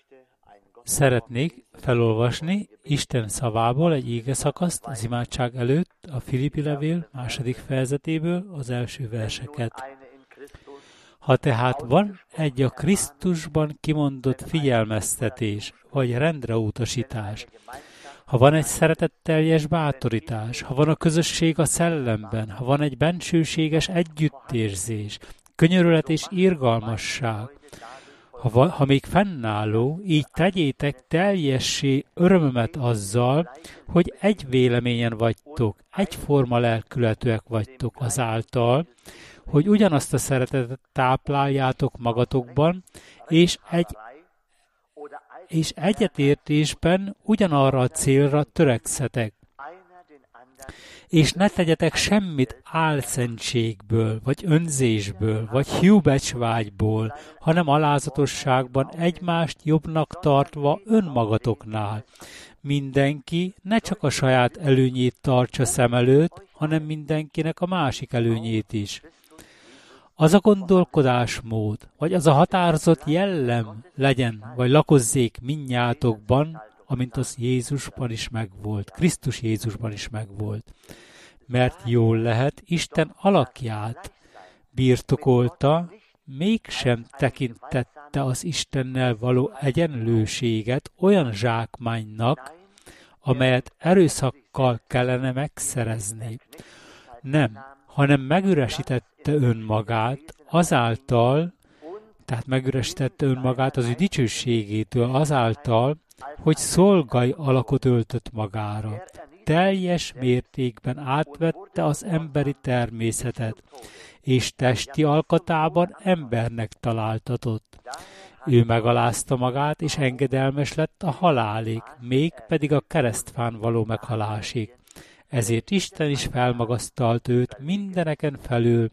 Szeretnék felolvasni Isten szavából egy igeszakaszt az imádság előtt, a Filippi levél 2. fejezetéből az első verseket. Ha tehát van egy a Krisztusban kimondott figyelmeztetés, vagy rendreutasítás, ha van egy szeretetteljes bátorítás, ha van a közösség a szellemben, ha van egy bensőséges együttérzés, könyörület és irgalmasság, ha még fennálló, így tegyétek teljessé örömömet azzal, hogy egy véleményen vagytok, egyforma lelkületűek vagytok azáltal, hogy ugyanazt a szeretetet tápláljátok magatokban, és egyetértésben ugyanarra a célra törekszetek. És ne tegyetek semmit álszentségből, vagy önzésből, vagy hiúbecsvágyból, hanem alázatosságban egymást jobbnak tartva önmagatoknál. Mindenki ne csak a saját előnyét tartsa szem előtt, hanem mindenkinek a másik előnyét is. Az a gondolkodásmód, vagy az a határozott jellem legyen, vagy lakozzék mindnyátokban, amint az Jézusban is megvolt, Krisztus Jézusban is megvolt. Mert jól lehet, Isten alakját birtokolta, mégsem tekintette az Istennel való egyenlőséget olyan zsákmánynak, amelyet erőszakkal kellene megszerezni. Nem, hanem megüresítette önmagát azáltal, tehát megüresítette önmagát az ő dicsőségétől azáltal, hogy szolgai alakot öltött magára. Teljes mértékben átvette az emberi természetet, és testi alkatában embernek találtatott. Ő megalázta magát, és engedelmes lett a halálig, mégpedig a keresztfán való meghalásig. Ezért Isten is felmagasztalt őt mindeneken felül,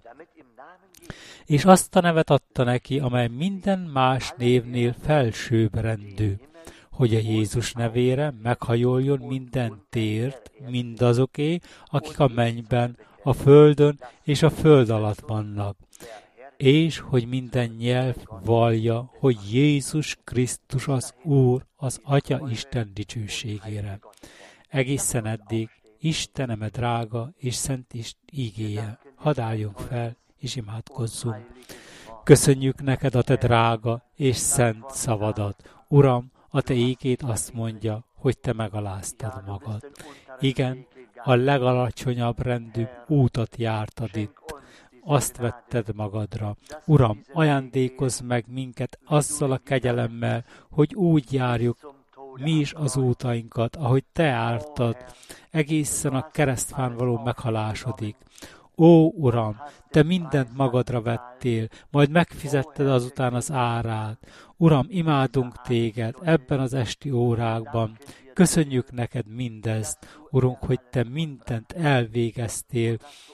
és azt a nevet adta neki, amely minden más névnél felsőbb rendű, hogy a Jézus nevére meghajoljon minden tért, mindazoké, akik a mennyben, a földön és a föld alatt vannak, és hogy minden nyelv vallja, hogy Jézus Krisztus az Úr, az Atya Isten dicsőségére. Egészen eddig Isteneme drága és szent ígéje. Hadd álljunk fel, és imádkozzunk. Köszönjük neked a te drága és szent szavadat. Uram, a te ígéd azt mondja, hogy te megaláztad magad. Igen, a legalacsonyabb rendű útat jártad itt. Azt vetted magadra. Uram, ajándékozz meg minket azzal a kegyelemmel, hogy úgy járjuk mi is az útainkat, ahogy te jártad, egészen a keresztfán való meghalásodig. Ó, Uram, te mindent magadra vettél, majd megfizetted azután az árát. Uram, imádunk téged ebben az esti órákban. Köszönjük neked mindezt, Urunk, hogy te mindent elvégeztél,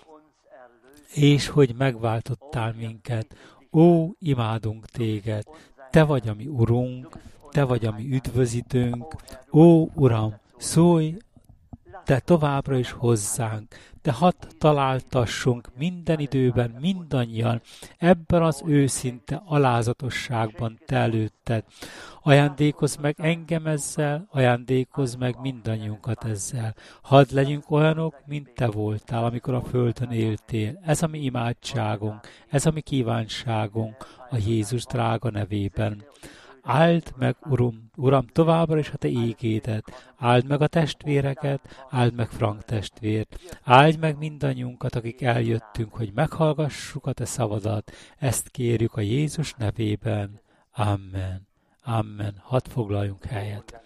és hogy megváltottál minket. Ó, imádunk téged, te vagy a mi Urunk, te vagy a mi üdvözítőnk. Ó, Uram, szólj te továbbra is hozzánk, de hadd találtassunk minden időben, mindannyian, ebben az őszinte alázatosságban te előtted. Ajándékozz meg engem ezzel, ajándékozz meg mindannyiunkat ezzel. Hadd legyünk olyanok, mint te voltál, amikor a földön éltél. Ez a mi imádságunk, ez a mi kívánságunk a Jézus drága nevében. Áld meg, Uram, továbbra is a te ígédet. Áld meg a testvéreket, áld meg Frank testvért. Áld meg mindannyiunkat, akik eljöttünk, hogy meghallgassuk a te szavadat. Ezt kérjük a Jézus nevében. Amen. Amen. Hadd foglaljunk helyet.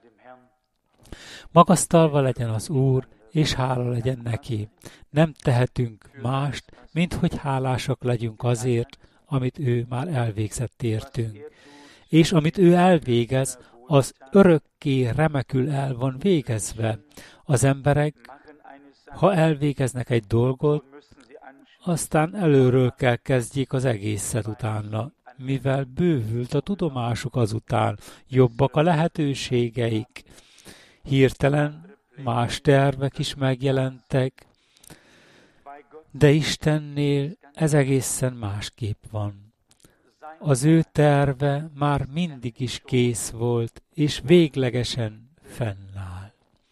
Magasztalva legyen az Úr, és hála legyen neki. Nem tehetünk mást, mint hogy hálásak legyünk azért, amit ő már elvégzett értünk. És amit ő elvégez, az örökké remekül el van végezve. Az emberek, ha elvégeznek egy dolgot, aztán előről kell kezdjék az egészet utána, mivel bővült a tudomásuk azután, jobbak a lehetőségeik. Hirtelen más tervek is megjelentek, de Istennél ez egészen másképp van. az ő terve már mindig is kész volt, és véglegesen fennáll.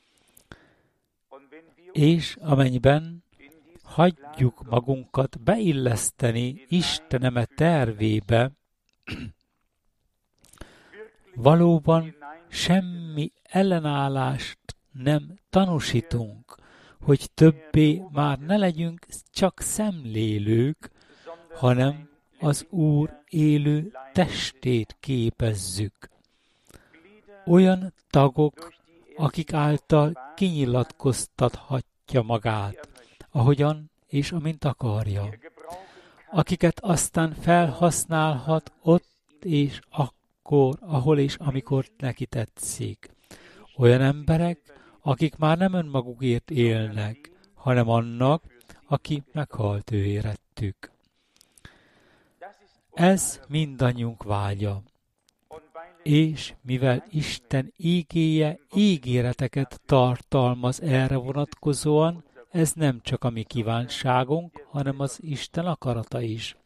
És amennyiben hagyjuk magunkat beilleszteni Isten eme tervébe, valóban semmi ellenállást nem tanúsítunk, hogy többé már ne legyünk csak szemlélők, hanem az Úr élő testét képezzük. Olyan tagok, akik által kinyilatkoztathatja magát, ahogyan és amint akarja, akiket aztán felhasználhat ott és akkor, ahol és amikor neki tetszik. Olyan emberek, akik már nem önmagukért élnek, hanem annak, aki meghalt ő érettük. Ez mindannyiunk vágya. És mivel Isten ígéje ígéreteket tartalmaz erre vonatkozóan, ez nem csak a mi kívánságunk, hanem az Isten akarata is.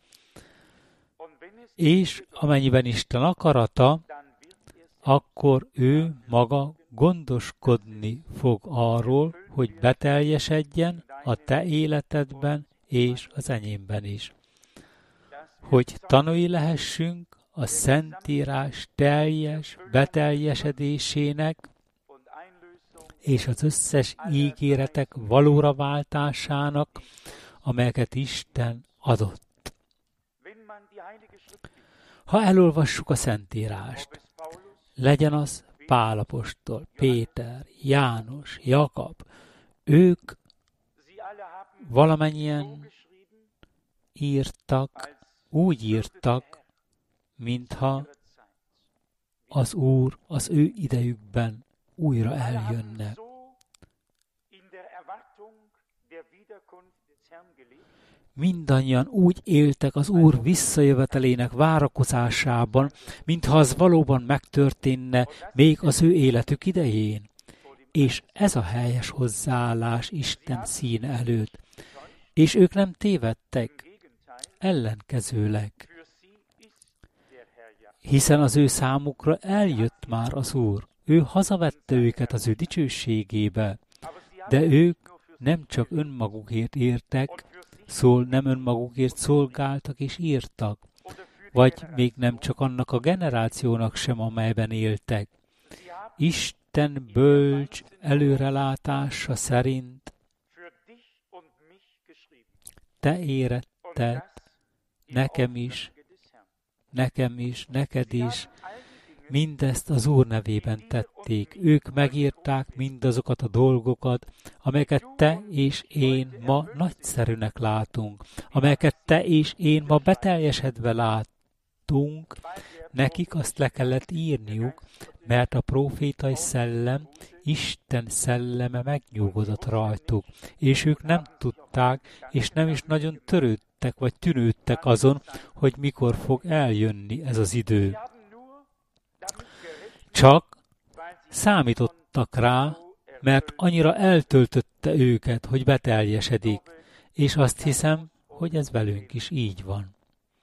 És amennyiben Isten akarata, akkor ő maga gondoskodni fog arról, hogy beteljesedjen a te életedben és az enyémben is. Hogy tanúi lehessünk a Szentírás teljes beteljesedésének és az összes ígéretek valóra váltásának, amelyeket Isten adott. Ha elolvassuk a Szentírást, legyen az Pál apostol, Péter, János, Jakab, ők valamennyien írtak, úgy írtak, mintha az Úr az ő idejükben újra eljönne. Mindannyian úgy éltek az Úr visszajövetelének várakozásában, mintha az valóban megtörténne még az ő életük idején. És ez a helyes hozzáállás Isten színe előtt. És ők nem tévedtek, ellenkezőleg. Hiszen az ő számukra eljött már az Úr. Ő hazavette őket az ő dicsőségébe, de ők nem csak önmagukért értek, nem önmagukért szolgáltak és írtak, vagy még nem csak annak a generációnak sem, amelyben éltek. Isten bölcs előrelátása szerint te éretted, nekem is, neked is, mindezt az Úr nevében tették. Ők megírták mindazokat a dolgokat, amelyeket te és én ma nagyszerűnek látunk, amelyeket te és én ma beteljesedve látunk. Nekik azt le kellett írniuk, mert a prófétai szellem, Isten szelleme megnyugodott rajtuk, és ők nem tudták, és nem is nagyon törődtek, vagy tűnődtek azon, hogy mikor fog eljönni ez az idő. Csak számítottak rá, mert annyira eltöltötte őket, hogy beteljesedik, és azt hiszem, hogy ez velünk is így van.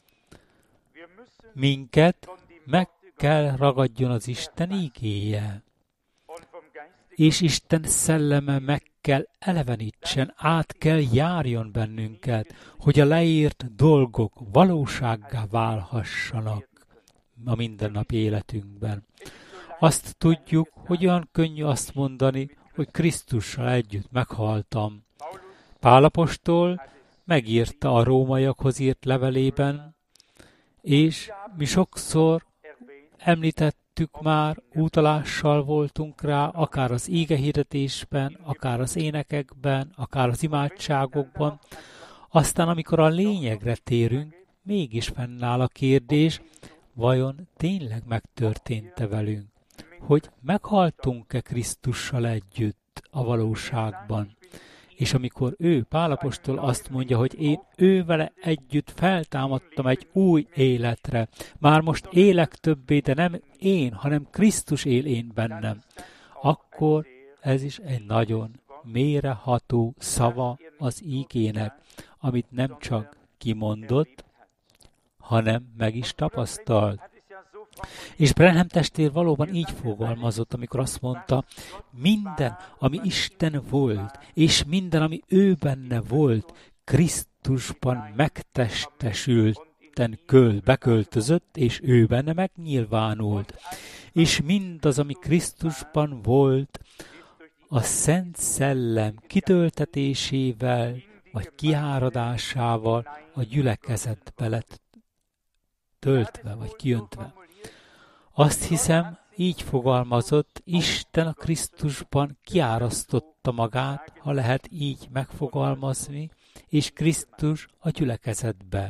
Minket meg kell ragadjon az Isten ígéje, és Isten szelleme meg kell elevenítsen, át kell járjon bennünket, hogy a leírt dolgok valósággá válhassanak a mindennapi életünkben. Azt tudjuk, hogy olyan könnyű azt mondani, hogy Krisztussal együtt meghaltam. Pál apostol megírta a rómaiakhoz írt levelében, és mi sokszor említettük már, utalással voltunk rá, akár az ígehirdetésben, akár az énekekben, akár az imádságokban. Aztán, amikor a lényegre térünk, mégis fennáll a kérdés, vajon tényleg megtörtént-e velünk? Hogy meghaltunk-e Krisztussal együtt a valóságban? És amikor Pál apostol azt mondja, hogy én vele együtt feltámadtam egy új életre, már most élek többé, de nem én, hanem Krisztus él én bennem, akkor ez is egy nagyon mélyreható szava az ígének, amit nem csak kimondott, hanem meg is tapasztalt. És Branham testvér valóban így fogalmazott, amikor azt mondta, minden, ami Isten volt, és minden, ami ő benne volt, Krisztusban megtestesülten beköltözött, és ő benne megnyilvánult. És mindaz, ami Krisztusban volt, a Szent Szellem kitöltetésével, vagy kiáradásával a gyülekezetbe lett töltve, vagy kiöntve. Azt hiszem, így fogalmazott, Isten a Krisztusban kiárasztotta magát, ha lehet így megfogalmazni, és Krisztus a gyülekezetbe.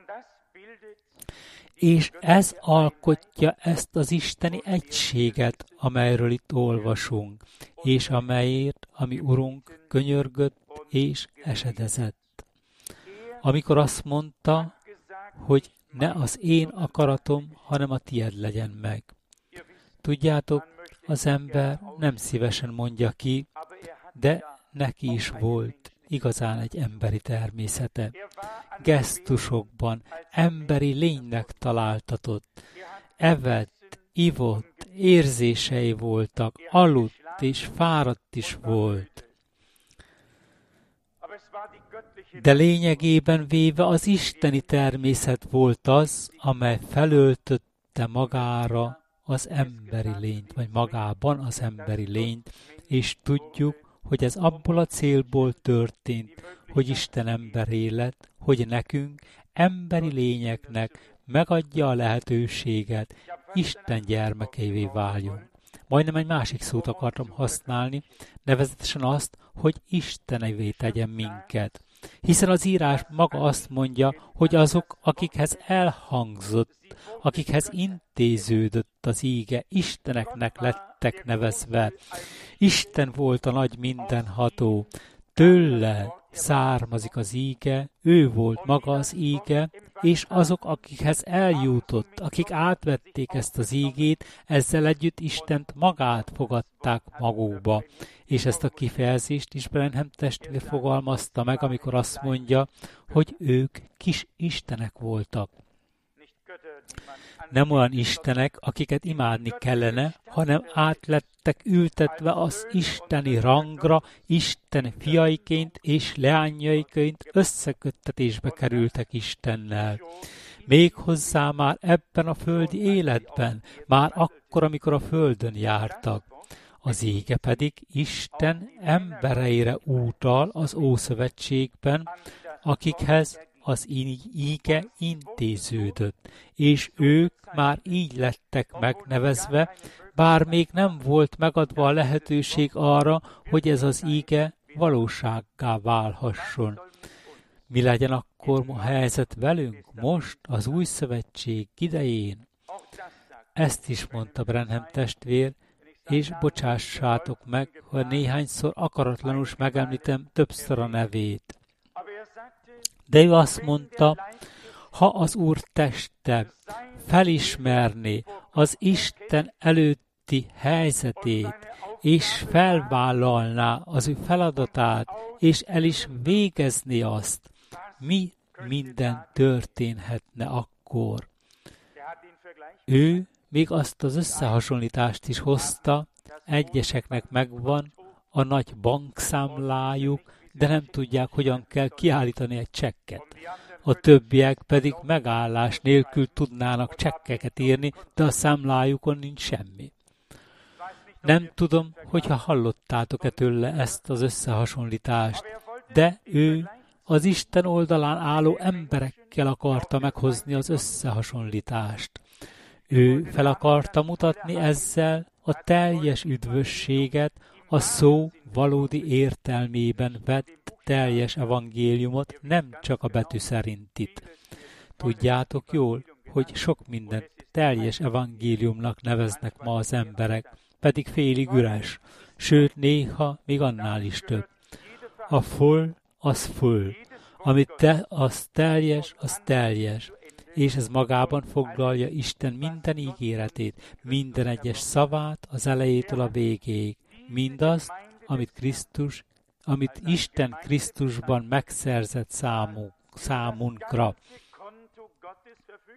És ez alkotja ezt az isteni egységet, amelyről itt olvasunk, és amelyért a mi Urunk könyörgött és esedezett. Amikor azt mondta, hogy ne az én akaratom, hanem a tied legyen meg. Tudjátok, az ember nem szívesen mondja ki, de neki is volt igazán egy emberi természete. Gesztusokban emberi lénynek találtatott. Evett, ivott, érzései voltak, aludt és fáradt is volt. De lényegében véve az isteni természet volt az, amely felöltötte magára az emberi lényt, vagy magában az emberi lényt, és tudjuk, hogy ez abból a célból történt, hogy Isten emberé lett, hogy nekünk, emberi lényeknek megadja a lehetőséget, Isten gyermekeivé váljunk. Majdnem egy másik szót akartam használni, nevezetesen azt, hogy Istenévé tegyen minket. Hiszen az írás maga azt mondja, hogy azok, akikhez elhangzott, akikhez intéződött az íge, Isteneknek lettek nevezve. Isten volt a nagy mindenható, tőle származik az íge, ő volt maga az íge, és azok, akikhez eljutott, akik átvették ezt az ígét, ezzel együtt Istent magát fogadták magukba. És ezt a kifejezést is Branham testvér fogalmazta meg, amikor azt mondja, hogy ők kis istenek voltak. Nem olyan istenek, akiket imádni kellene, hanem átlettek ültetve az isteni rangra, Isten fiaiként és leányaiként összeköttetésbe kerültek Istennel. Méghozzá már ebben a földi életben, már akkor, amikor a földön jártak. Az íge pedig Isten embereire utal az Ószövetségben, akikhez az íge intéződött, és ők már így lettek megnevezve, bár még nem volt megadva a lehetőség arra, hogy ez az íge valósággá válhasson. Mi legyen akkor a helyzet velünk most, az új szövetség idején? Ezt is mondta Branham testvér, és bocsássátok meg, ha néhányszor akaratlanul megemlítem többször a nevét. De ő azt mondta, ha az Úr teste felismerné az Isten előtti helyzetét, és felvállalná az ő feladatát, és el is végezné azt, mi minden történhetne akkor. Ő még azt az összehasonlítást is hozta, egyeseknek megvan a nagy bankszámlájuk, de nem tudják, hogyan kell kiállítani egy csekket. A többiek pedig megállás nélkül tudnának csekkeket írni, de a számlájukon nincs semmi. Nem tudom, hogyha hallottátok-e tőle ezt az összehasonlítást, de ő az Isten oldalán álló emberekkel akarta meghozni az összehasonlítást. Ő fel akarta mutatni ezzel a teljes üdvösséget, a szó valódi értelmében vett teljes evangéliumot, nem csak a betű szerintit. Tudjátok jól, hogy sok mindent teljes evangéliumnak neveznek ma az emberek, pedig félig üres, sőt néha még annál is több. A full, az full, az teljes, és ez magában foglalja Isten minden ígéretét, minden egyes szavát az elejétől a végéig, mindazt, amit Isten Krisztusban megszerzett számunkra.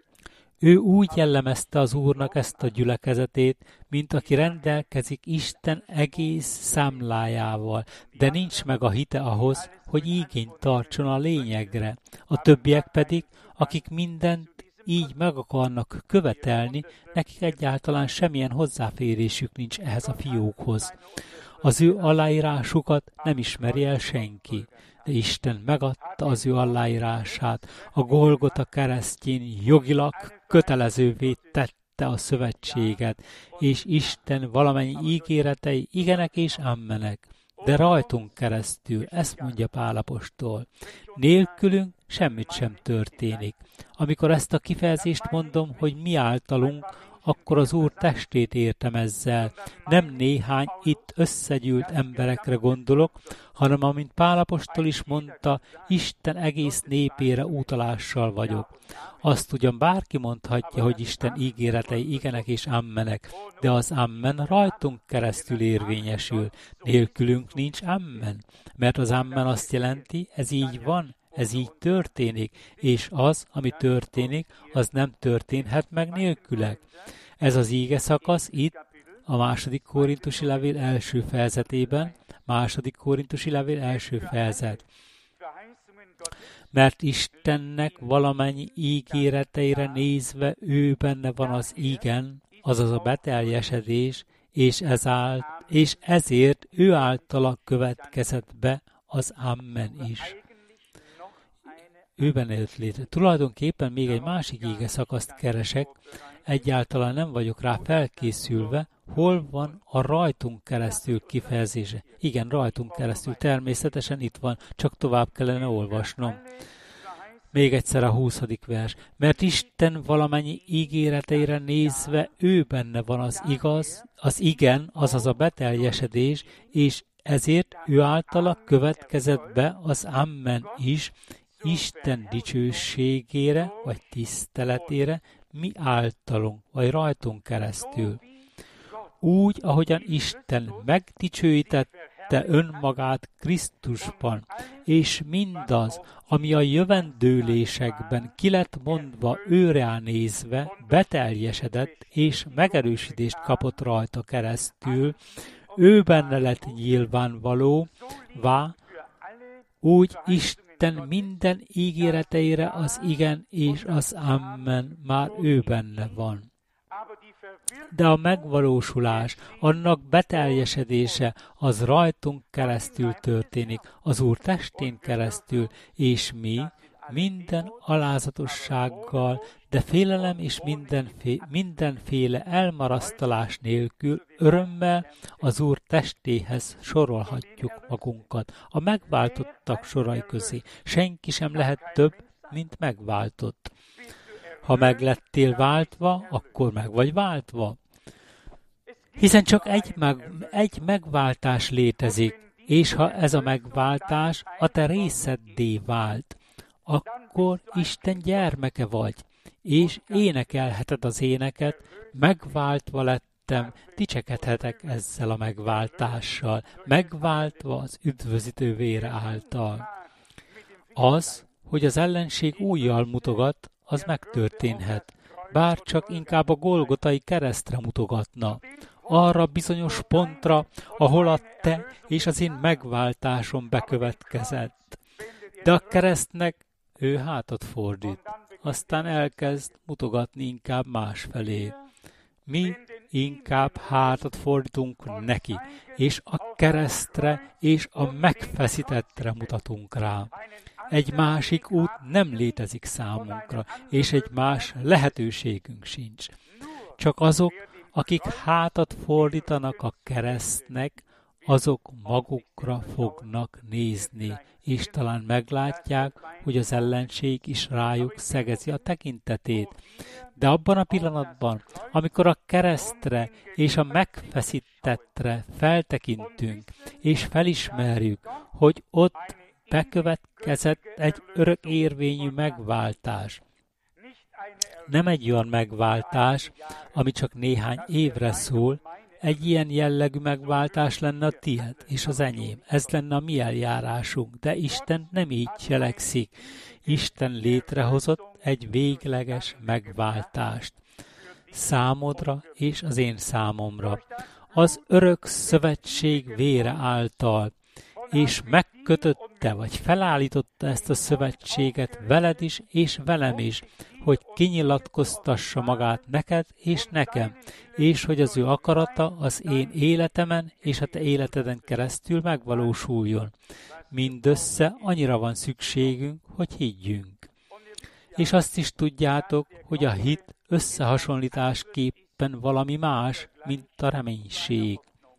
Ő úgy jellemezte az Úrnak ezt a gyülekezetét, mint aki rendelkezik Isten egész számlájával, de nincs meg a hite ahhoz, hogy igényt tartson a lényegre. A többiek pedig, akik mindent így meg akarnak követelni, nekik egyáltalán semmilyen hozzáférésük nincs ehhez a fiókhoz. Az ő aláírásukat nem ismeri el senki, de Isten megadta az ő aláírását, a Golgota keresztjén jogilag kötelezővé tette a szövetséget, és Isten valamennyi ígéretei igenek és ammenek. De rajtunk keresztül, ezt mondja Pál apostol, nélkülünk semmit sem történik. Amikor ezt a kifejezést mondom, hogy mi általunk, akkor az Úr testét értem ezzel. Nem néhány itt összegyűlt emberekre gondolok, hanem amint Pál apostol is mondta, Isten egész népére utalással vagyok. Azt ugyan bárki mondhatja, hogy Isten ígéretei igenek és ammenek, de az amen rajtunk keresztül érvényesül. Nélkülünk nincs amen, mert az amen azt jelenti, ez így van, ez így történik, és az, ami történik, az nem történhet meg nélküleg. Ez az íge szakasz itt, a 2. Korintusi levél első fejezetében, 2. Korintusi levél első fejezet. Mert Istennek valamennyi ígéreteire nézve ő benne van az igen, azaz a beteljesedés, és ezért ő általa következett be az amen is. Őben élt létre. Tulajdonképpen még egy másik íge szakaszt keresek, egyáltalán nem vagyok rá felkészülve, hol van a rajtunk keresztül kifejezése. Igen, rajtunk keresztül, természetesen itt van, csak tovább kellene olvasnom. Még egyszer a 20. vers. Mert Isten valamennyi ígéreteire nézve ő benne van az igaz, az igen, azaz a beteljesedés, és ezért ő általa következett be az amen is, Isten dicsőségére, vagy tiszteletére, mi általunk, vagy rajtunk keresztül. Úgy, ahogyan Isten megdicsőítette önmagát Krisztusban, és mindaz, ami a jövendőlésekben ki lett mondva őre nézve, beteljesedett és megerősítést kapott rajta keresztül, ő benne lett nyilvánvalóvá, úgy Isten minden ígéreteire az igen és az amen már ő benne van. De a megvalósulás, annak beteljesedése az rajtunk keresztül történik, az Úr testén keresztül, és mi minden alázatossággal, de félelem és mindenféle elmarasztalás nélkül örömmel az Úr testéhez sorolhatjuk magunkat. A megváltottak sorai közé egy sem lehet több, mint megváltott. Ha meg lettél váltva, akkor meg vagy váltva. Hiszen csak egy megváltás létezik, és ha ez a megváltás a te részeddé vált, akkor Isten gyermeke vagy, és énekelheted az éneket, megváltva lettem, dicsekedhetek ezzel a megváltással, megváltva az üdvözítő vére által. Az, hogy az ellenség ujjal mutogat, az megtörténhet, bár csak inkább a Golgotai keresztre mutogatna, arra bizonyos pontra, ahol a te és az én megváltásom bekövetkezett. De a keresztnek ő hátat fordít, aztán elkezd mutogatni inkább másfelé. Mi inkább hátat fordítunk neki, és a keresztre és a megfeszítettre mutatunk rá. Egy másik út nem létezik számunkra, és egy más lehetőségünk sincs. Csak azok, akik hátat fordítanak a keresztnek, azok magukra fognak nézni, és talán meglátják, hogy az ellenség is rájuk szegezi a tekintetét. De abban a pillanatban, amikor a keresztre és a megfeszítettre feltekintünk, és felismerjük, hogy ott bekövetkezett egy örök érvényű megváltás. Nem egy olyan megváltás, ami csak néhány évre szól, egy ilyen jellegű megváltás lenne a tiéd és az enyém. Ez lenne a mi eljárásunk, de Isten nem így cselekszik. Isten létrehozott egy végleges megváltást. Számodra és az én számomra. Az örök szövetség vére által, és megkötötte, vagy felállította ezt a szövetséget veled is, és velem is, hogy kinyilatkoztassa magát neked és nekem, és hogy az ő akarata az én életemen és a te életeden keresztül megvalósuljon. Mindössze annyira van szükségünk, hogy higgyünk. És azt is tudjátok, hogy a hit összehasonlításképpen valami más, mint a reménység.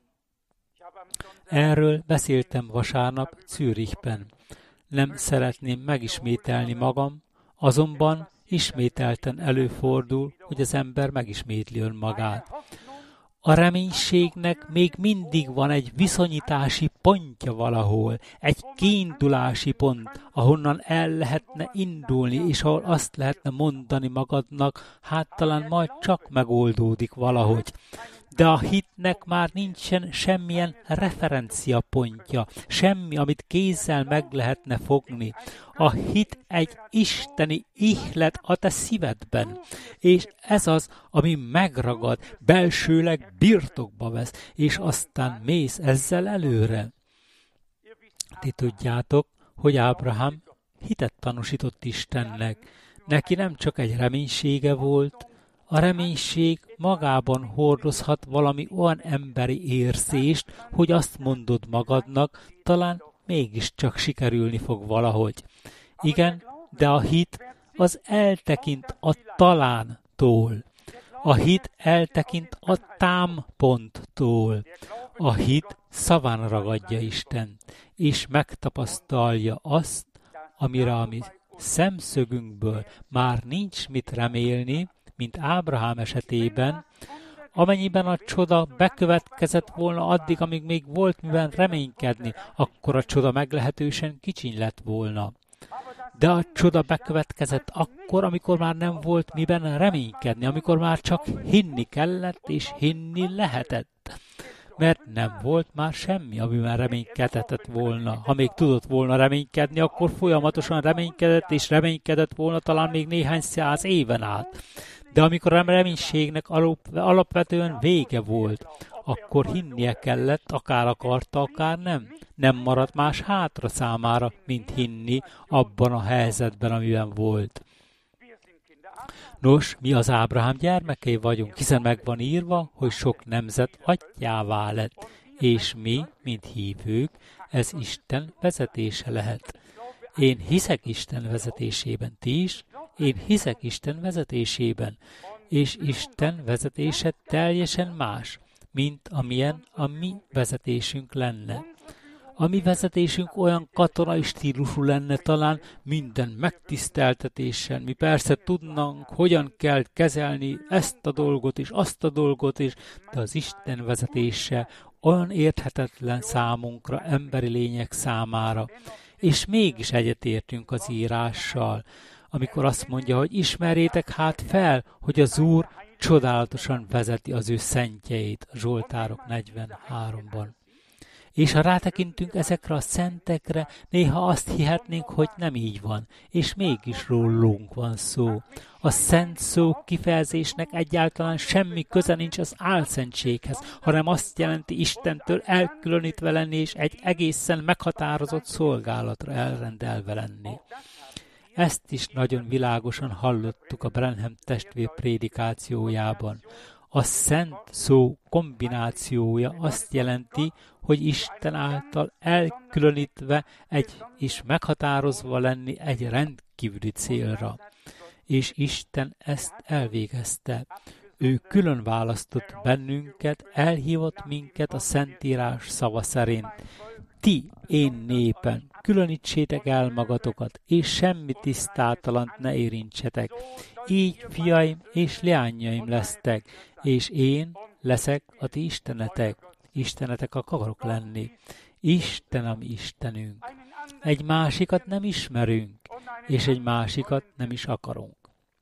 Erről beszéltem vasárnap Zürichben. Nem szeretném megismételni magam, azonban ismételten előfordul, hogy az ember megismétli önmagát. A reménységnek még mindig van egy viszonyítási pontja valahol, egy kiindulási pont, ahonnan el lehetne indulni, és ahol azt lehetne mondani magadnak, hát talán majd csak megoldódik valahogy. De a hitnek már nincsen semmilyen referenciapontja, semmi, amit kézzel meg lehetne fogni. A hit egy isteni ihlet a te szívedben, és ez az, ami megragad, belsőleg birtokba vesz, és aztán mész ezzel előre. Ti tudjátok, hogy Ábrahám hitet tanúsított Istennek. Neki nem csak egy reménysége volt, a reménység magában hordozhat valami olyan emberi érzést, hogy azt mondod magadnak, talán mégiscsak sikerülni fog valahogy. Igen, de a hit az eltekint a talántól. A hit eltekint a támponttól. A hit szaván ragadja Isten, és megtapasztalja azt, amire a mi szemszögünkből már nincs mit remélni, mint Ábrahám esetében, amennyiben a csoda bekövetkezett volna addig, amíg még volt miben reménykedni, akkor a csoda meglehetősen kicsiny lett volna. De a csoda bekövetkezett akkor, amikor már nem volt miben reménykedni, amikor már csak hinni kellett és hinni lehetett. Mert nem volt már semmi, amiben reménykedhetett volna. Ha még tudott volna reménykedni, akkor folyamatosan reménykedett, és reménykedett volna talán még néhány 100 éven át. De amikor a reménységnek alapvetően vége volt, akkor hinnie kellett, akár akarta, akár nem. Nem maradt más hátra számára, mint hinni abban a helyzetben, amiben volt. Nos, mi az Ábrahám gyermekei vagyunk, hiszen meg van írva, hogy sok nemzet atyává lett, és mi, mint hívők, ez Isten vezetése lehet. Én hiszek Isten vezetésében, ti is? Én hiszek Isten vezetésében, és Isten vezetése teljesen más, mint amilyen a mi vezetésünk lenne. A mi vezetésünk olyan katonai stílusú lenne talán, minden megtiszteltetéssel. Mi persze tudnánk, hogyan kell kezelni ezt a dolgot és azt a dolgot is, de az Isten vezetése olyan érthetetlen számunkra, emberi lények számára. És mégis egyetértünk az írással, amikor azt mondja, hogy ismerjétek hát fel, hogy az Úr csodálatosan vezeti az ő szentjeit, a Zsoltárok 43-ban. És ha rátekintünk ezekre a szentekre, néha azt hihetnénk, hogy nem így van, és mégis rólunk van szó. A szent szó kifejezésnek egyáltalán semmi köze nincs az álszentséghez, hanem azt jelenti Istentől elkülönítve lenni, és egy egészen meghatározott szolgálatra elrendelve lenni. Ezt is nagyon világosan hallottuk a Branham testvér prédikációjában. A szent szó kombinációja azt jelenti, hogy Isten által elkülönítve és meghatározva lenni egy rendkívüli célra. És Isten ezt elvégezte. Ő külön választott bennünket, elhívott minket a Szentírás szava szerint. Ti, én népen, különítsétek el magatokat, és semmi tisztátalant ne érintsetek. Így fiaim és leányaim lesztek, és én leszek a ti istenetek. Istenetek akarok lenni. Isten a mi Istenünk. Egy másikat nem ismerünk, és egy másikat nem is akarunk.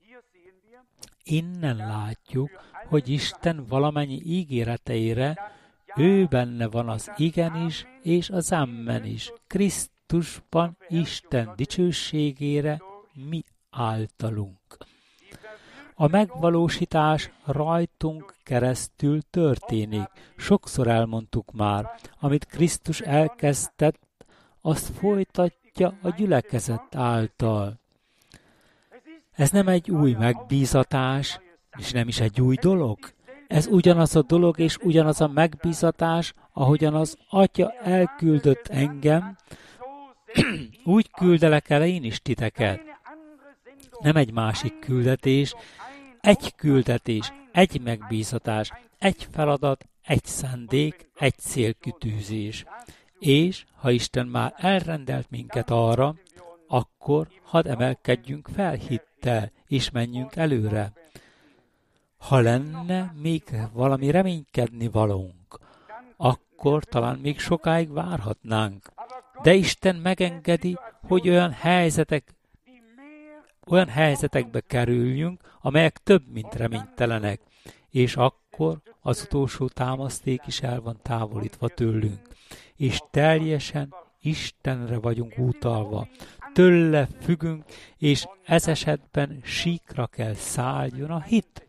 Innen látjuk, hogy Isten valamennyi ígéreteire ő benne van az igen is, és az amen is. Krisztusban Isten dicsőségére mi általunk. A megvalósítás rajtunk keresztül történik. Sokszor elmondtuk már, amit Krisztus elkezdett, azt folytatja a gyülekezet által. Ez nem egy új megbízatás, és nem is egy új dolog. Ez ugyanaz a dolog, és ugyanaz a megbízatás, ahogyan az Atya elküldött engem, úgy küldelek el én is titeket. Nem egy másik küldetés, egy megbízatás, egy feladat, egy szándék, egy célkitűzés. És, ha Isten már elrendelt minket arra, akkor hadd emelkedjünk fel hittel, és menjünk előre. Ha lenne még valami reménykedni valónk, akkor talán még sokáig várhatnánk. De Isten megengedi, hogy olyan helyzetekbe kerüljünk, amelyek több, mint reménytelenek, és akkor az utolsó támaszték is el van távolítva tőlünk, és teljesen Istenre vagyunk utalva, tőle függünk, és ez esetben síkra kell szálljon a hit.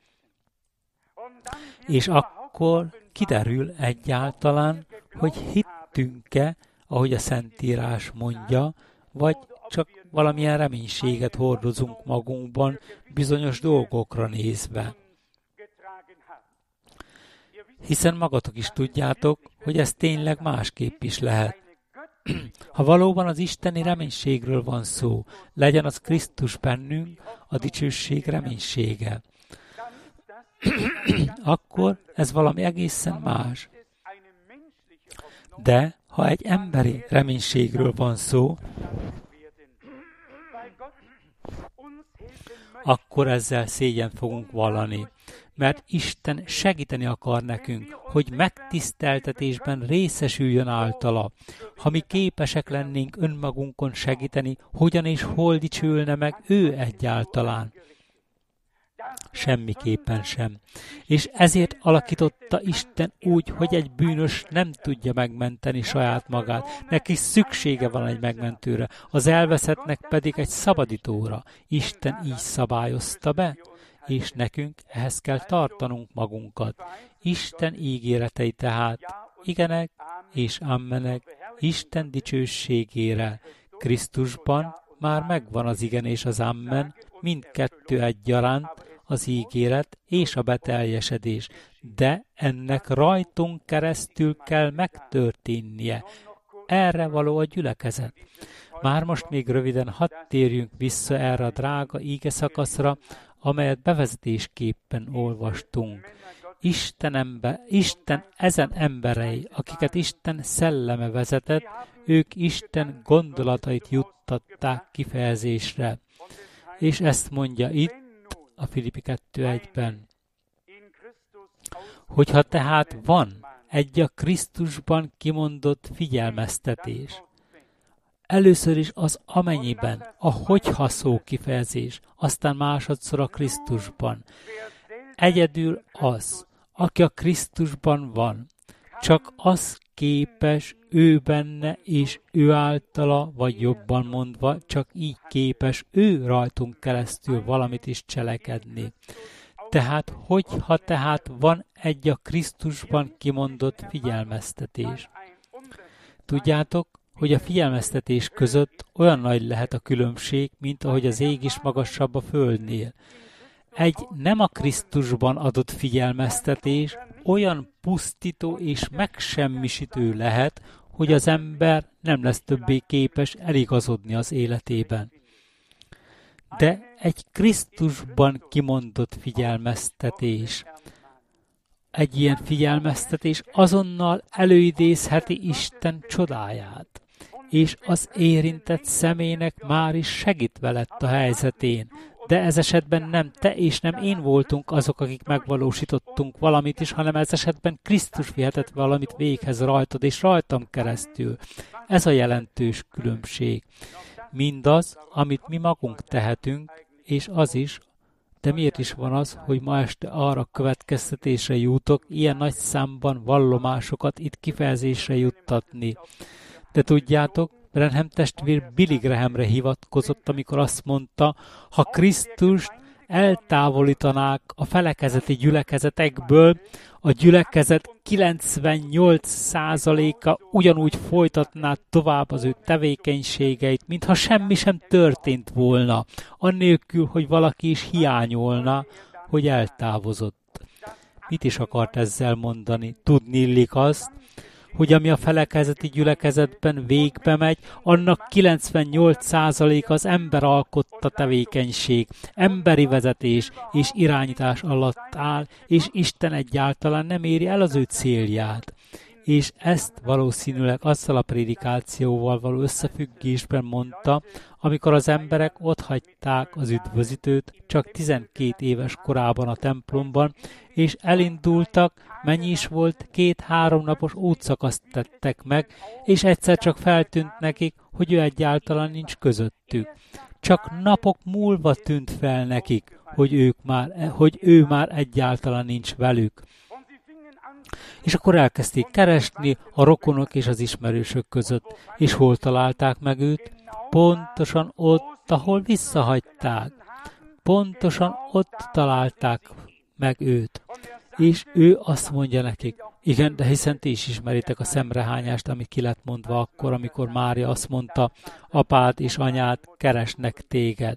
És akkor kiderül egyáltalán, hogy hittünk-e, ahogy a Szentírás mondja, vagy csak valamilyen reménységet hordozunk magunkban bizonyos dolgokra nézve. Hiszen magatok is tudjátok, hogy ez tényleg másképp is lehet. Ha valóban az isteni reménységről van szó, legyen az Krisztus bennünk, a dicsőség reménysége. Akkor ez valami egészen más. De ha egy emberi reménységről van szó, akkor ezzel szégyen fogunk vallani, mert Isten segíteni akar nekünk, hogy megtiszteltetésben részesüljön általa. Ha mi képesek lennénk önmagunkon segíteni, hogyan és hol dicsülne meg ő egyáltalán? Semmiképpen sem. És ezért alakította Isten úgy, hogy egy bűnös nem tudja megmenteni saját magát. Neki szüksége van egy megmentőre, az elveszettnek pedig egy szabadítóra. Isten így szabályozta be, és nekünk ehhez kell tartanunk magunkat. Isten ígéretei tehát igenek és ammenek Isten dicsőségére. Krisztusban már megvan az igen és az amen, mindkettő egyaránt, az ígéret és a beteljesedés, de ennek rajtunk keresztül kell megtörténnie. Erre való a gyülekezet. Már most még röviden hadd térjünk vissza erre a drága ígeszakaszra, amelyet bevezetésképpen olvastunk. Isten ezen emberei, akiket Isten szelleme vezetett, ők Isten gondolatait juttatták kifejezésre. És ezt mondja itt, a Filippi 2:1-ben. Hogyha tehát van egy a Krisztusban kimondott figyelmeztetés, először is az amennyiben, a hogyha szó kifejezés, aztán másodszor a Krisztusban. Egyedül az, aki a Krisztusban van, csak az képes ő benne és ő általa, vagy jobban mondva, csak így képes ő rajtunk keresztül valamit is cselekedni. Tehát, hogyha tehát van egy a Krisztusban kimondott figyelmeztetés. Tudjátok, hogy a figyelmeztetés között olyan nagy lehet a különbség, mint ahogy az ég is magasabb a földnél. Egy nem a Krisztusban adott figyelmeztetés olyan pusztító és megsemmisítő lehet, hogy az ember nem lesz többé képes eligazodni az életében. De egy Krisztusban kimondott figyelmeztetés, egy ilyen figyelmeztetés azonnal előidézheti Isten csodáját, és az érintett személynek már is segítve lett a helyzetén. De ez esetben nem te és nem én voltunk azok, akik megvalósítottunk valamit is, hanem ez esetben Krisztus vihetett valamit véghez rajtad és rajtam keresztül. Ez a jelentős különbség. Mindaz, amit mi magunk tehetünk, és az is, de miért is van az, hogy ma este arra következtetésre jutok, ilyen nagy számban vallomásokat itt kifejezésre juttatni. De tudjátok, Branham testvér Billy Grahamre hivatkozott, amikor azt mondta, ha Krisztust eltávolítanák a felekezeti gyülekezetekből, a gyülekezet 98%-a ugyanúgy folytatná tovább az ő tevékenységeit, mintha semmi sem történt volna, annélkül, hogy valaki is hiányolna, hogy eltávozott. Mit is akart ezzel mondani? Tudni illik azt, hogy ami a felekezeti gyülekezetben végbe megy, annak 98% az ember alkotta tevékenység, emberi vezetés és irányítás alatt áll, és Isten egyáltalán nem éri el az ő célját. És ezt valószínűleg azzal a prédikációval való összefüggésben mondta, amikor az emberek otthagyták az üdvözítőt csak 12 éves korában a templomban, és elindultak, mennyi is volt, 2-3 napos útszakaszt tettek meg, és egyszer csak feltűnt nekik, hogy ő egyáltalán nincs közöttük. Csak napok múlva tűnt fel nekik, hogy ő már egyáltalán nincs velük. És akkor elkezdték keresni a rokonok és az ismerősök között, és hol találták meg őt? Pontosan ott, ahol visszahagyták. Pontosan ott találták meg őt. És ő azt mondja nekik, igen, de hiszen ti is ismeritek a szemrehányást, ami ki lett mondva akkor, amikor Mária azt mondta, apád és anyád keresnek téged.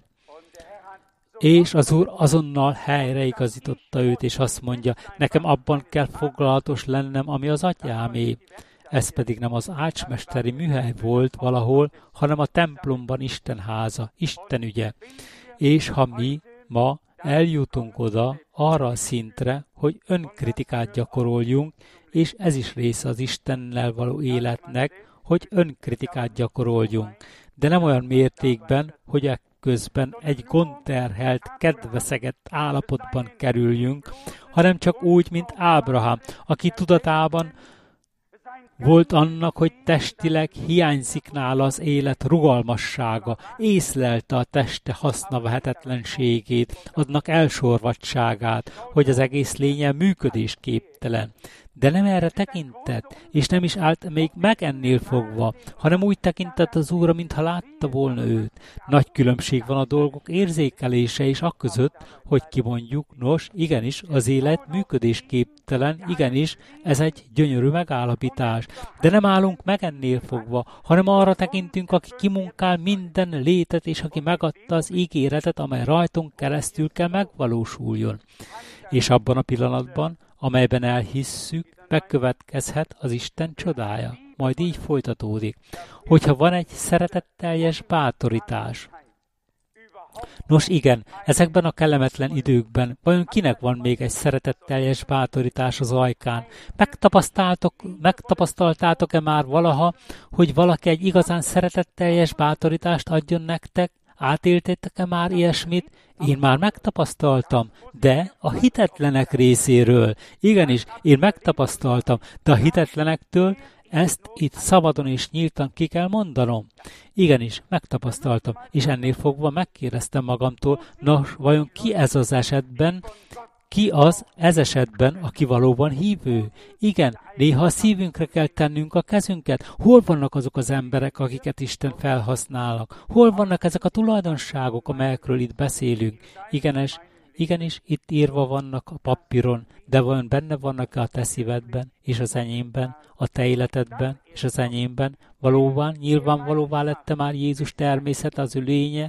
És az Úr azonnal helyreigazította őt, és azt mondja, nekem abban kell foglalatos lennem, ami az atyámé. Ez pedig nem az ácsmesteri műhely volt valahol, hanem a templomban Isten háza, Isten ügye. És ha mi ma eljutunk oda, arra a szintre, hogy önkritikát gyakoroljunk, és ez is része az Istennel való életnek, hogy önkritikát gyakoroljunk, de nem olyan mértékben, hogy közben egy gondterhelt, kedveszegett állapotban kerüljünk, hanem csak úgy, mint Ábrahám, aki tudatában volt annak, hogy testileg hiányzik nála az élet rugalmassága, észlelte a teste hasznavehetetlenségét, annak elsorvadtságát, hogy az egész lénye működésképtelen. De nem erre tekintett, és nem is állt még meg ennél fogva, hanem úgy tekintett az Úrra, mintha látta volna őt. Nagy különbség van a dolgok érzékelése és akközött, hogy kimondjuk, nos, igenis, az élet működésképtelen, igenis, ez egy gyönyörű megállapítás. De nem állunk meg ennél fogva, hanem arra tekintünk, aki kimunkál minden létet, és aki megadta az ígéretet, amely rajtunk keresztül kell megvalósuljon. És abban a pillanatban, amelyben elhisszük, megkövetkezhet az Isten csodája. Majd így folytatódik. Hogyha van egy szeretetteljes bátorítás. Nos igen, ezekben a kellemetlen időkben vajon kinek van még egy szeretetteljes bátorítás az ajkán? Megtapasztaltátok-e már valaha, hogy valaki egy igazán szeretetteljes bátorítást adjon nektek? Átéltétek-e már ilyesmit? Én már megtapasztaltam, de a hitetlenek részéről. Igenis, én megtapasztaltam, de a hitetlenektől ezt itt szabadon és nyíltan ki kell mondanom. Igenis, megtapasztaltam, és ennél fogva megkérdeztem magamtól, nos, vajon ki ez az esetben, ez esetben, aki valóban hívő? Igen, néha a szívünkre kell tennünk a kezünket. Hol vannak azok az emberek, akiket Isten felhasználnak? Hol vannak ezek a tulajdonságok, amelyekről itt beszélünk? Igenis, itt írva vannak a papíron, de vajon benne vannak a te szívedben, és az enyémben, a te életedben, és az enyémben? Valóban, nyilvánvalóvá lette már Jézus természet, az ő lénye,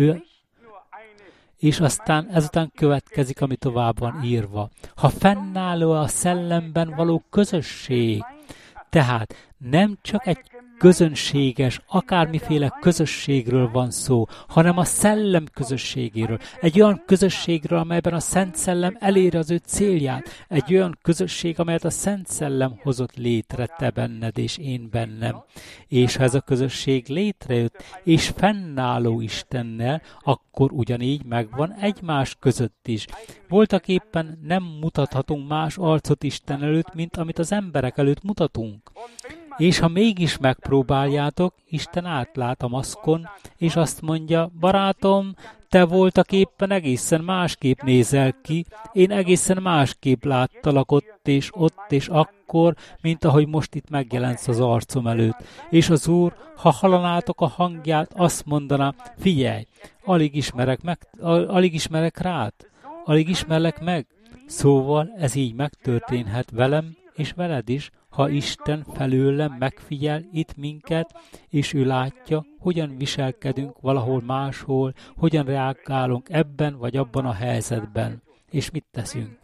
és aztán ezután következik, ami tovább van írva. Ha fennálló a szellemben való közösség, tehát nem csak egy közönséges, akármiféle közösségről van szó, hanem a szellem közösségéről. Egy olyan közösségről, amelyben a Szent Szellem eléri az ő célját. Egy olyan közösség, amelyet a Szent Szellem hozott létre te benned és én bennem. És ha ez a közösség létrejött, és fennálló Istennel, akkor ugyanígy megvan egymás között is. Voltaképpen nem mutathatunk más arcot Isten előtt, mint amit az emberek előtt mutatunk. És ha mégis megpróbáljátok, Isten átlát a maszkon, és azt mondja, barátom, te voltak éppen egészen másképp nézel ki, én egészen másképp láttalak ott és akkor, mint ahogy most itt megjelensz az arcom előtt. És az Úr, ha hallanátok a hangját, azt mondaná, figyelj, alig ismerek rád, alig ismerlek meg. Szóval ez így megtörténhet velem és veled is, ha Isten felőlem megfigyel itt minket, és ő látja, hogyan viselkedünk valahol máshol, hogyan reagálunk ebben vagy abban a helyzetben, és mit teszünk.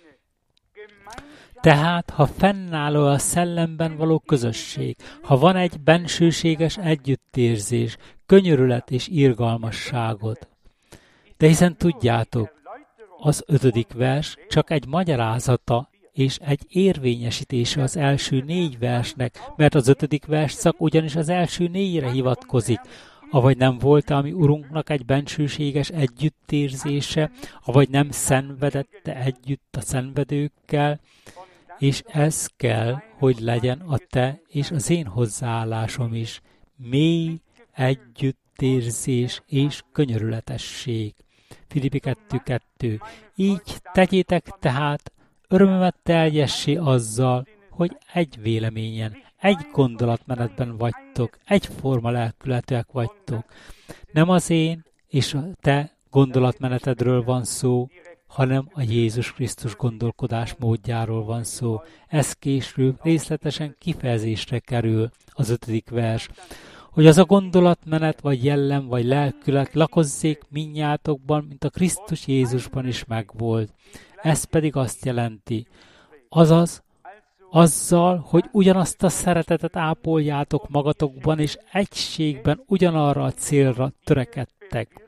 Tehát, ha fennáll a szellemben való közösség, ha van egy bensőséges együttérzés, könyörület és irgalmasságot. De hiszen tudjátok, az 5. vers csak egy magyarázata és egy érvényesítése az első 4 versnek, mert az 5. versszak ugyanis az első 4-re hivatkozik, avagy nem volt a mi Urunknak egy bensőséges együttérzése, avagy nem szenvedette együtt a szenvedőkkel, és ez kell, hogy legyen a te és az én hozzáállásom is, mély együttérzés és könyörületesség. Filippi 2.2. Így tegyétek tehát örömömet teljessé azzal, hogy egy véleményen, egy gondolatmenetben vagytok, egyforma lelkületűek vagytok. Nem az én és a te gondolatmenetedről van szó, hanem a Jézus Krisztus gondolkodás módjáról van szó. Ez később részletesen kifejezésre kerül, az 5. vers, hogy az a gondolatmenet, vagy jellem, vagy lelkület lakozzék mindnyátokban, mint a Krisztus Jézusban is megvolt. Ez pedig azt jelenti, azaz, azzal, hogy ugyanazt a szeretetet ápoljátok magatokban, és egységben ugyanarra a célra törekedtek.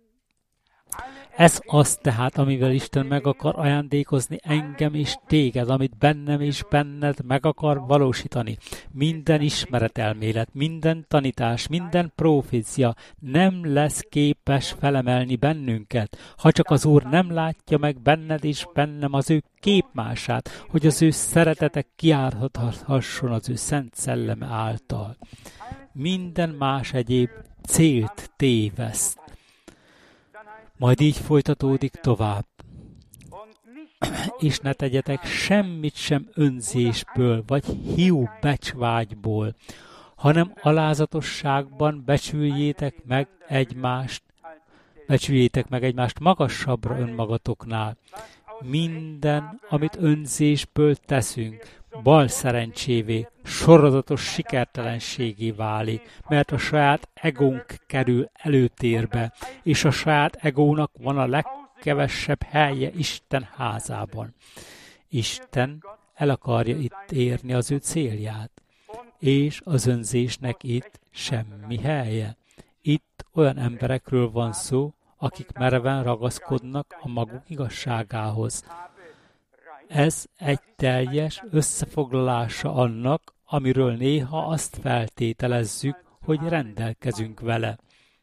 Ez az tehát, amivel Isten meg akar ajándékozni engem és téged, amit bennem és benned meg akar valósítani. Minden ismeretelmélet, minden tanítás, minden profécia nem lesz képes felemelni bennünket, ha csak az Úr nem látja meg benned és bennem az ő képmását, hogy az ő szeretete kiárhathasson az ő szent szelleme által. Minden más egyéb célt téveszt. Majd így folytatódik tovább. És ne tegyetek semmit sem önzésből, vagy hiú becsvágyból, hanem alázatosságban becsüljétek meg egymást magasabbra önmagatoknál. Minden, amit önzésből teszünk, bal szerencsévé, sorozatos sikertelenségé válik, mert a saját egónk kerül előtérbe, és a saját egónak van a legkevesebb helye Isten házában. Isten el akarja itt érni az ő célját, és az önzésnek itt semmi helye. Itt olyan emberekről van szó, akik mereven ragaszkodnak a maguk igazságához. Ez egy teljes összefoglalása annak, amiről néha azt feltételezzük, hogy rendelkezünk vele.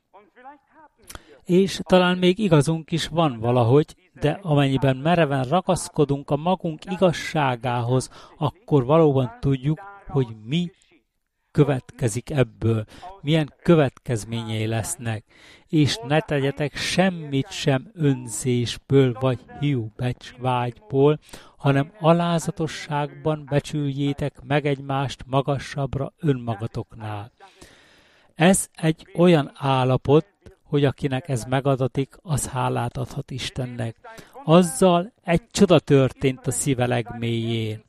És talán még igazunk is van valahogy, de amennyiben mereven ragaszkodunk a magunk igazságához, akkor valóban tudjuk, hogy mi következik ebből, milyen következményei lesznek, és ne tegyetek semmit sem önzésből vagy hiú becsvágyból, hanem alázatosságban becsüljétek meg egymást magasabbra önmagatoknál. Ez egy olyan állapot, hogy akinek ez megadatik, az hálát adhat Istennek. Azzal egy csoda történt a szíve legmélyén.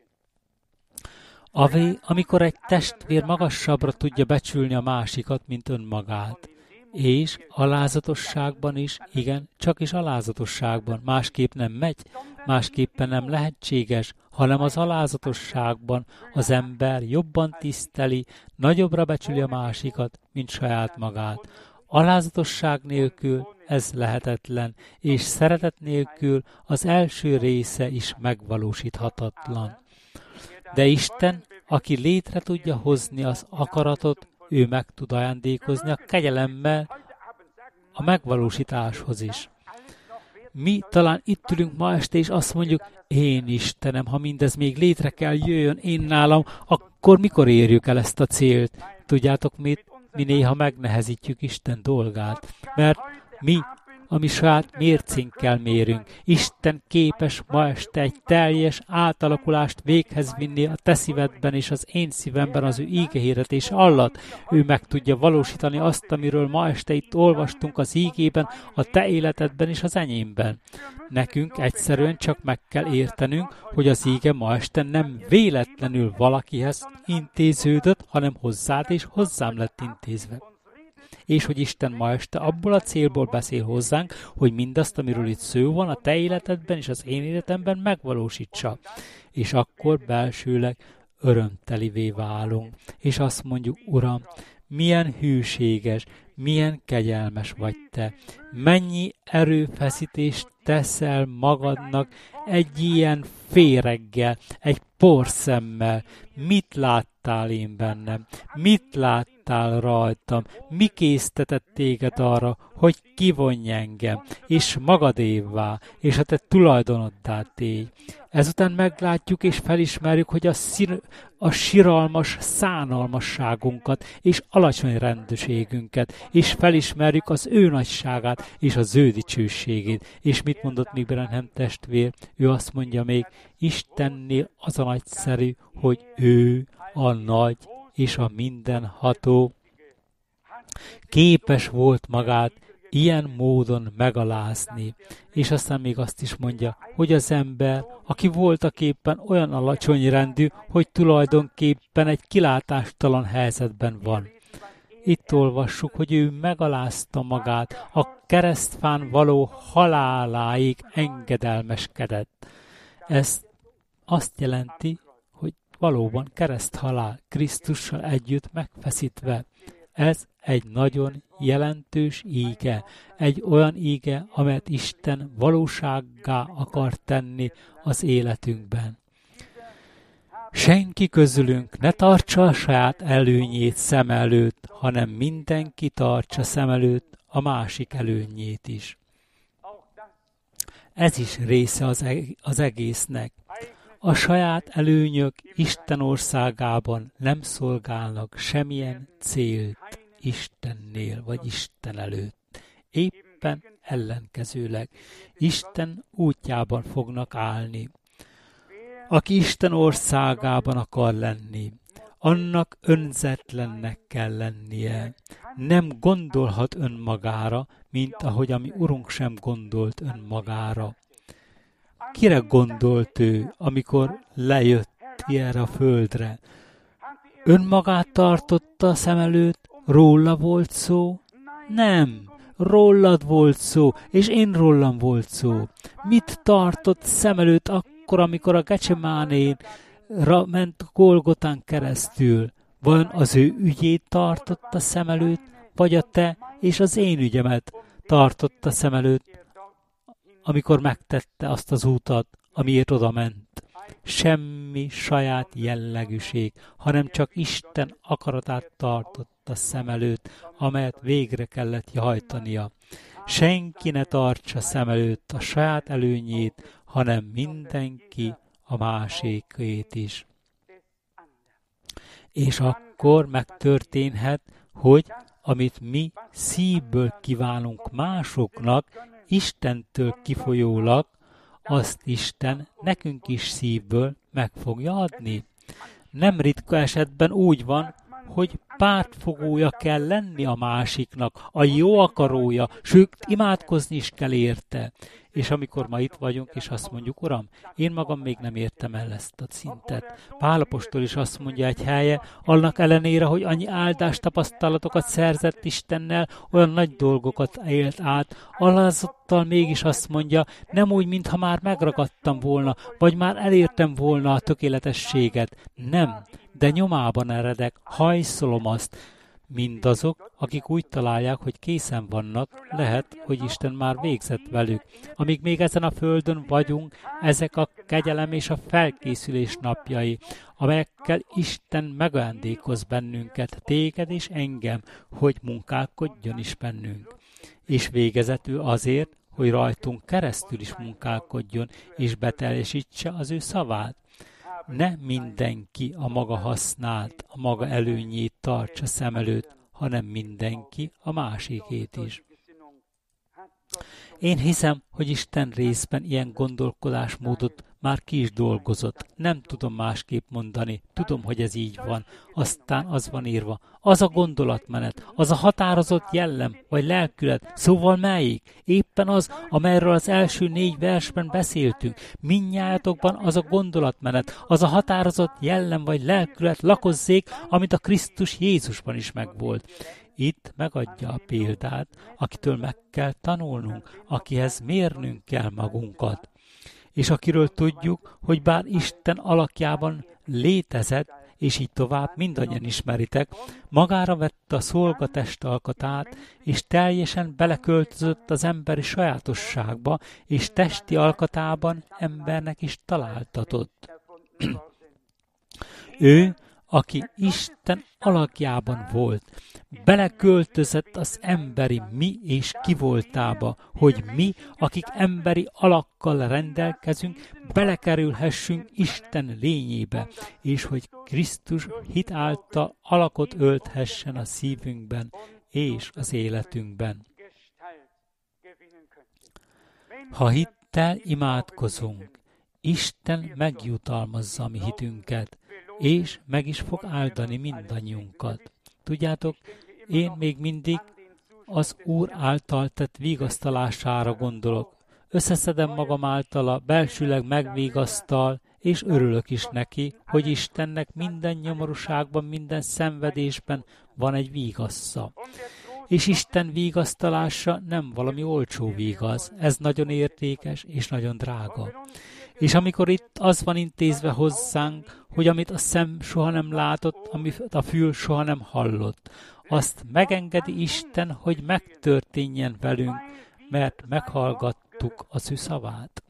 Amikor egy testvér magasabbra tudja becsülni a másikat, mint önmagát. És alázatosságban is, igen, csak is alázatosságban. Másképp nem megy, másképpen nem lehetséges, hanem az alázatosságban az ember jobban tiszteli, nagyobbra becsüli a másikat, mint saját magát. Alázatosság nélkül ez lehetetlen, és szeretet nélkül az első része is megvalósíthatatlan. De Isten, aki létre tudja hozni az akaratot, ő meg tud ajándékozni a kegyelemmel a megvalósításhoz is. Mi talán itt ülünk ma este, és azt mondjuk, én Istenem, ha mindez még létre kell jöjjön én nálam, akkor mikor érjük el ezt a célt? Tudjátok mit? Mi néha megnehezítjük Isten dolgát, mert mi a mi saját mércénkkel mérünk. Isten képes ma este egy teljes átalakulást véghez vinni a te szívedben és az én szívemben az ő ígehirdetése alatt. Ő meg tudja valósítani azt, amiről ma este itt olvastunk az ígében, a te életedben és az enyémben. Nekünk egyszerűen csak meg kell értenünk, hogy az íge ma este nem véletlenül valakihez intéződött, hanem hozzád és hozzám lett intézve. És hogy Isten ma este abból a célból beszél hozzánk, hogy mindazt, amiről itt szó van, a te életedben és az én életemben megvalósítsa. És akkor belsőleg örömtelivé válunk. És azt mondjuk, Uram, milyen hűséges, milyen kegyelmes vagy te. Mennyi erőfeszítést teszel magadnak egy ilyen féreggel, egy porszemmel. Mit láttál én bennem? Mit láttál rajtam? Mi késztetett téged arra, hogy kivonj engem, és magadévvá, és a te tulajdonoddá tégy. Ezután meglátjuk és felismerjük, hogy a siralmas szánalmasságunkat és alacsony rendőrségünket, és felismerjük az ő nagyságát és az ő dicsőségét. És mit mondott még Branham testvér? Ő azt mondja még, Istennél az a nagyszerű, hogy ő a nagy és a mindenható. Képes volt magát ilyen módon megalázni. És aztán még azt is mondja, hogy az ember, aki voltaképpen olyan alacsony rendű, hogy tulajdonképpen egy kilátástalan helyzetben van. Itt olvassuk, hogy ő megalázta magát, a keresztfán való haláláig engedelmeskedett. Ez azt jelenti, hogy valóban kereszthalál Krisztussal együtt megfeszítve. Ez egy nagyon jelentős íge, egy olyan íge, amelyet Isten valósággá akar tenni az életünkben. Senki közülünk ne tartsa a saját előnyét szem előtt, hanem mindenki tartsa szem előtt a másik előnyét is. Ez is része az egésznek. A saját előnyök Isten országában nem szolgálnak semmilyen célt Istennél vagy Isten előtt. Éppen ellenkezőleg Isten útjában fognak állni. Aki Isten országában akar lenni, annak önzetlennek kell lennie. Nem gondolhat önmagára, mint ahogy a mi Urunk sem gondolt önmagára. Kire gondolt ő, amikor lejött erre a földre? Önmagát tartotta szem előtt? Róla volt szó? Nem, rólad volt szó, és én rólam volt szó. Mit tartott szem előtt akkor, amikor a Gecsemánénra ment Golgotán keresztül? Vajon az ő ügyét tartotta szem előtt, vagy a te és az én ügyemet tartotta szem előtt, amikor megtette azt az útat, amiért oda ment? Semmi saját jellegűség, hanem csak Isten akaratát tartotta szem előtt, amelyet végre kellett hajtania. Senki ne tartsa szem előtt a saját előnyét, hanem mindenki a másikét is. És akkor megtörténhet, hogy amit mi szívből kívánunk másoknak, Istentől kifolyólag, azt Isten nekünk is szívből meg fogja adni. Nem ritka esetben úgy van, hogy pártfogója kell lenni a másiknak, a jó akarója, sőt, imádkozni is kell érte. És amikor ma itt vagyunk, és azt mondjuk, Uram, én magam még nem értem el ezt a szintet. Pál apostol is azt mondja egy helye, annak ellenére, hogy annyi áldás tapasztalatokat szerzett Istennel, olyan nagy dolgokat élt át, alázattal mégis azt mondja, nem úgy, mintha már megragadtam volna, vagy már elértem volna a tökéletességet. Nem, de nyomában eredek, hajszolom azt. Mindazok, akik úgy találják, hogy készen vannak, lehet, hogy Isten már végzett velük. Amíg még ezen a földön vagyunk, ezek a kegyelem és a felkészülés napjai, amelyekkel Isten megajándékoz bennünket, téged és engem, hogy munkálkodjon is bennünk. És végezetül azért, hogy rajtunk keresztül is munkálkodjon, és beteljesítse az ő szavát. Ne mindenki a maga hasznát, a maga előnyét tartsa szem előtt, hanem mindenki a másikét is. Én hiszem, hogy Isten részben ilyen gondolkodásmódot már ki is dolgozott. Nem tudom másképp mondani, tudom, hogy ez így van. Aztán az van írva. Az a gondolatmenet, az a határozott jellem, vagy lelkület, szóval melyik? Éppen az, amelyről az első 4 versben beszéltünk. Mindnyájatokban az a gondolatmenet, az a határozott jellem, vagy lelkület lakozzék, amit a Krisztus Jézusban is megvolt. Itt megadja a példát, akitől meg kell tanulnunk, akihez mérnünk kell magunkat. És akiről tudjuk, hogy bár Isten alakjában létezett, és így tovább mindannyian ismeritek, magára vette a szolgatest alkatát, és teljesen beleköltözött az emberi sajátosságba, és testi alkatában embernek is találtatott. Ő, aki Isten alakjában volt, beleköltözött az emberi mi és kivoltába, hogy mi, akik emberi alakkal rendelkezünk, belekerülhessünk Isten lényébe, és hogy Krisztus hit által alakot ölthessen a szívünkben és az életünkben. Ha hittel imádkozunk, Isten megjutalmazza a mi hitünket, és meg is fog áldani mindannyiunkat. Tudjátok, én még mindig az Úr által tett vigasztalására gondolok. Összeszedem magam általa, belsőleg megvigasztal, és örülök is neki, hogy Istennek minden nyomorúságban, minden szenvedésben van egy vígassza. És Isten vigasztalása nem valami olcsó vígaz, ez nagyon értékes és nagyon drága. És amikor itt az van intézve hozzánk, hogy amit a szem soha nem látott, amit a fül soha nem hallott, azt megengedi Isten, hogy megtörténjen velünk, mert meghallgattuk az ő szavát.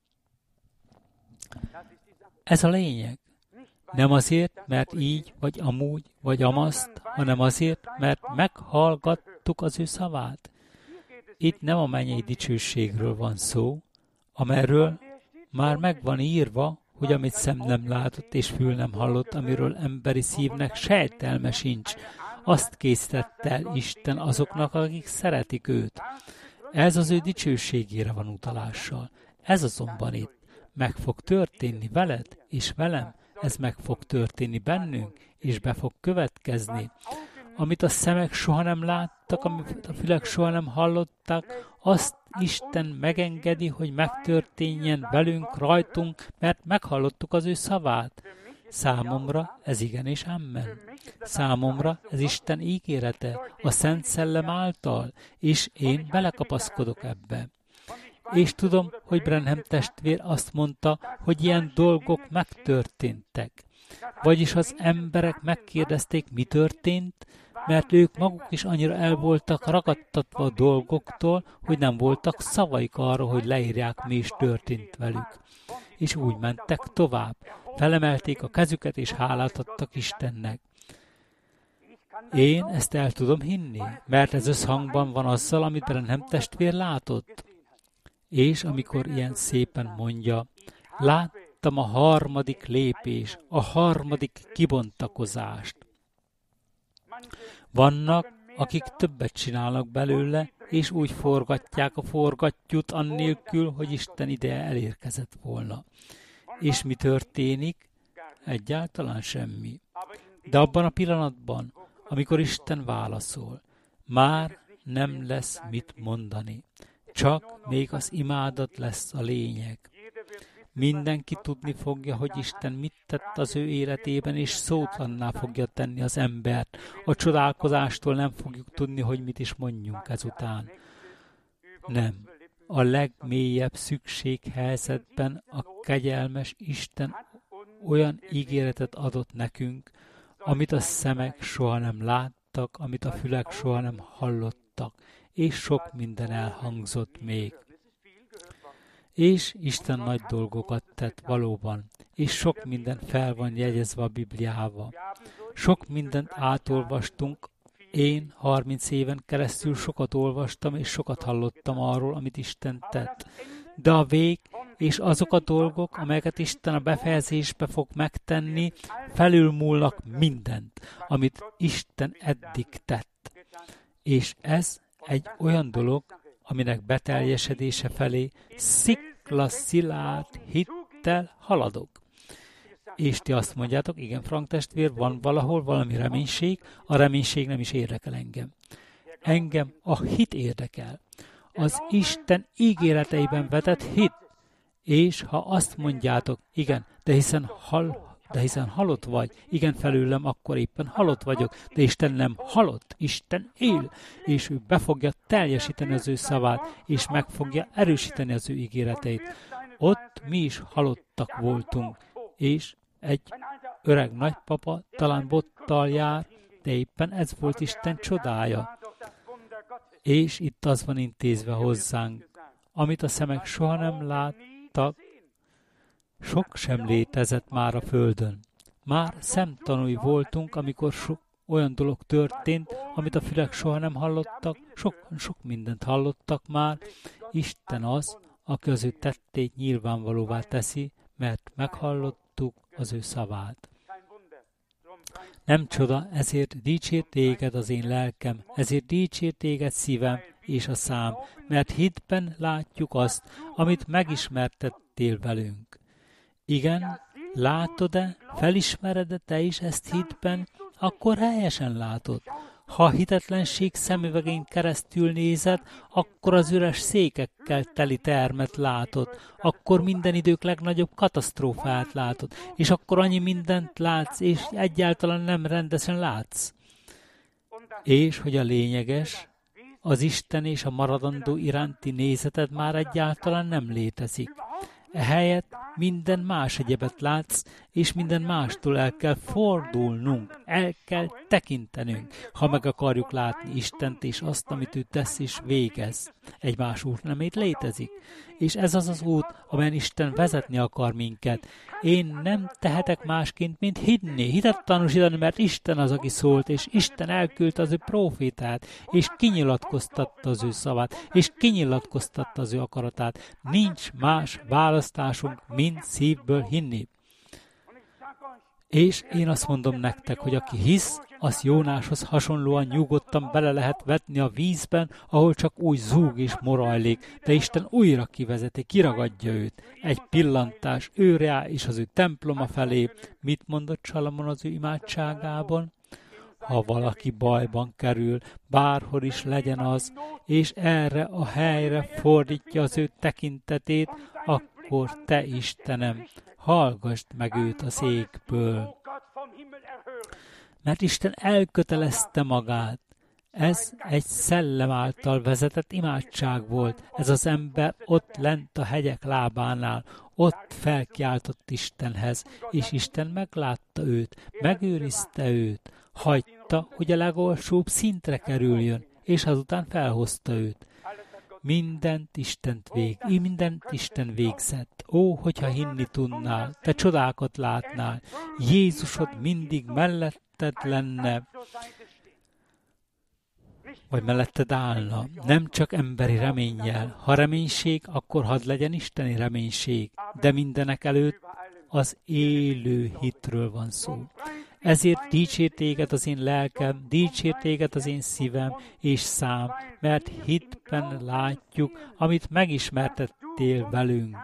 Ez a lényeg. Nem azért, mert így, vagy amúgy, vagy amazt, hanem azért, mert meghallgattuk az ő szavát. Itt nem a mennyei dicsőségről van szó, amelyről már meg van írva, hogy amit szem nem látott és fül nem hallott, amiről emberi szívnek sejtelme sincs, azt készítette el Isten azoknak, akik szeretik őt. Ez az ő dicsőségére van utalással. Ez azonban itt meg fog történni veled és velem, ez meg fog történni bennünk, és be fog következni. Amit a szemek soha nem láttak, amit a fülek soha nem hallottak, azt Isten megengedi, hogy megtörténjen velünk, rajtunk, mert meghallottuk az ő szavát. Számomra ez igen és amen. Számomra ez Isten ígérete, a Szent Szellem által, és én belekapaszkodok ebbe. És tudom, hogy Branham testvér azt mondta, hogy ilyen dolgok megtörténtek. Vagyis az emberek megkérdezték, mi történt, mert ők maguk is annyira el voltak ragadtatva a dolgoktól, hogy nem voltak szavaik arra, hogy leírják, mi is történt velük. És úgy mentek tovább. Felemelték a kezüket, és hálát adtak Istennek. Én ezt el tudom hinni, mert ez összhangban van azzal, amit Branham testvér látott. És amikor ilyen szépen mondja, láttam a harmadik lépés, a harmadik kibontakozást. Vannak, akik többet csinálnak belőle, és úgy forgatják a forgattyút annélkül, hogy Isten ideje elérkezett volna. És mi történik? Egyáltalán semmi. De abban a pillanatban, amikor Isten válaszol, már nem lesz mit mondani. Csak még az imádat lesz a lényeg. Mindenki tudni fogja, hogy Isten mit tett az ő életében, és szótlanná fogja tenni az embert. A csodálkozástól nem fogjuk tudni, hogy mit is mondjunk ezután. Nem. A legmélyebb szükséghelyzetben a kegyelmes Isten olyan ígéretet adott nekünk, amit a szemek soha nem láttak, amit a fülek soha nem hallottak, és sok minden elhangzott még. És Isten nagy dolgokat tett valóban, és sok minden fel van jegyezve a Bibliába. Sok mindent átolvastunk Én 30 éven keresztül sokat olvastam és sokat hallottam arról, amit Isten tett. De a vég és azok a dolgok, amelyeket Isten a befejezésbe fog megtenni, felülmúlnak mindent, amit Isten eddig tett. És ez egy olyan dolog, aminek beteljesedése felé sziklaszilárd hittel haladok. És ti azt mondjátok, igen, Frank testvér, van valahol valami reménység, a reménység nem is érdekel engem. Engem a hit érdekel. Az Isten ígéreteiben vetett hit. És ha azt mondjátok, igen, de hiszen halott vagy, igen felőlem, akkor éppen halott vagyok, de Isten nem halott, Isten él, és ő be fogja teljesíteni az ő szavát, és meg fogja erősíteni az ő ígéreteit. Ott mi is halottak voltunk, és egy öreg nagypapa talán bottal jár, de éppen ez volt Isten csodája. És itt az van intézve hozzánk, amit a szemek soha nem láttak, sok sem létezett már a földön. Már szemtanúi voltunk, amikor sok olyan dolog történt, amit a fülek soha nem hallottak, sok mindent hallottak már. Isten az, aki az ő tettét nyilvánvalóvá teszi, mert meghallottuk az ő szavát. Nem csoda, ezért dicsér téged az én lelkem, ezért dicsér téged szívem és a szám, mert hitben látjuk azt, amit megismertettél velünk. Igen, látod-e, felismered-e te is ezt hitben, akkor helyesen látod. Ha a hitetlenség szemüvegén keresztül nézed, akkor az üres székekkel teli termet látod, akkor minden idők legnagyobb katasztrófát látod, és akkor annyi mindent látsz, és egyáltalán nem rendesen látsz. És hogy a lényeges, az Isten és a maradandó iránti nézeted már egyáltalán nem létezik. Ehelyett minden más egyebet látsz, és minden mástól el kell fordulnunk, el kell tekintenünk, ha meg akarjuk látni Istent és azt, amit ő tesz és végez. Egy más út nem létezik. És ez az az út, amelyen Isten vezetni akar minket. Én nem tehetek másként, mint hinni, hitet tanúsítani, mert Isten az, aki szólt, és Isten elküldte az ő prófétát, és kinyilatkoztatta az ő szavát, és kinyilatkoztatta az ő akaratát. Nincs más választásunk, mint szívből hinni. És én azt mondom nektek, hogy aki hisz, az Jónáshoz hasonlóan nyugodtan bele lehet vetni a vízben, ahol csak úgy zúg és morajlik, de Isten újra kivezeti, kiragadja őt. Egy pillantás őre és az ő temploma felé. Mit mondott Salamon az ő imádságában? Ha valaki bajban kerül, bárhol is legyen az, és erre a helyre fordítja az ő tekintetét, akkor te, Istenem, hallgasd meg őt a székből. Mert Isten elkötelezte magát. Ez egy szellem által vezetett imádság volt. Ez az ember ott lent a hegyek lábánál, ott felkiáltott Istenhez, és Isten meglátta őt, megőrizte őt, hagyta, hogy a legolsóbb szintre kerüljön, és azután felhozta őt. Mindent Isten végzett. Ó, hogyha hinni tudnál, te csodákat látnál, Jézusod mindig melletted lenne, vagy melletted állna, nem csak emberi reménnyel. Ha reménység, akkor hadd legyen isteni reménység, de mindenek előtt az élő hitről van szó. Ezért dicsér téged az én lelkem, dicsér téged az én szívem és szám, mert hitben látjuk, amit megismertettél velünk.